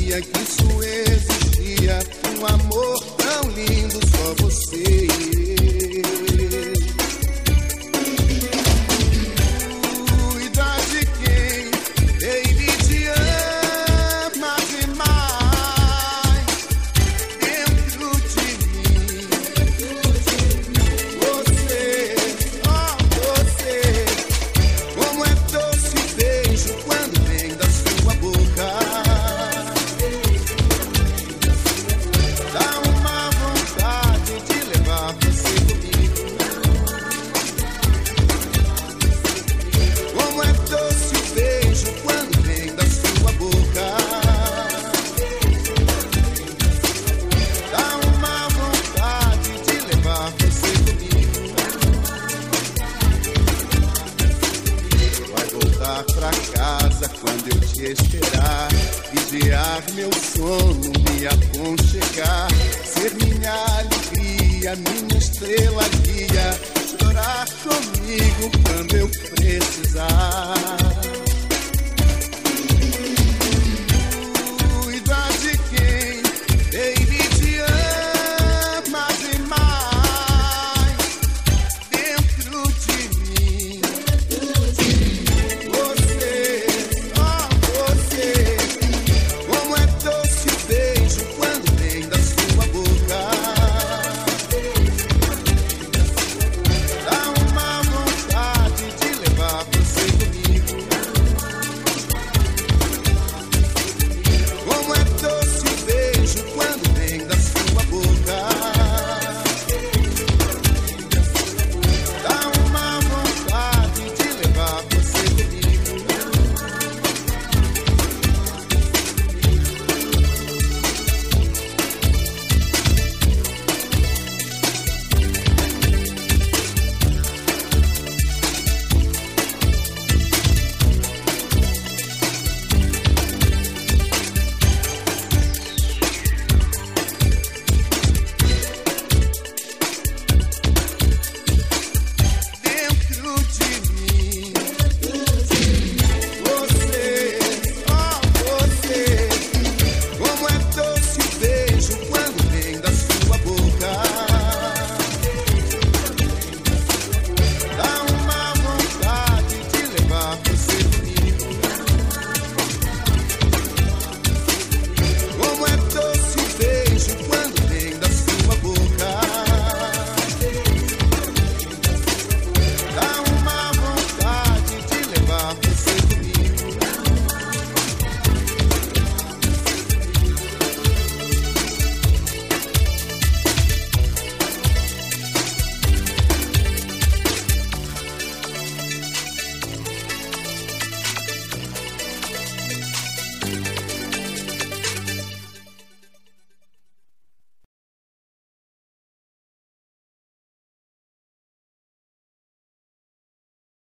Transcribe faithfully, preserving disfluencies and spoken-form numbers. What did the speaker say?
sabia que isso existia, um amor tão lindo, só você e eu. Cuida de quem, baby, te ama demais. Dentro de mim, você, ó você, como é doce o beijo quando vem da sua boca. Dá uma vontade de levar você comigo. Como é doce o beijo quando vem da sua boca. Dá uma vontade de levar você comigo. Vai voltar pra casa quando eu te esperar, vigiar meu sono, me aconchegar, ser minha alegria, minha estrela guia, chorar comigo quando eu precisar.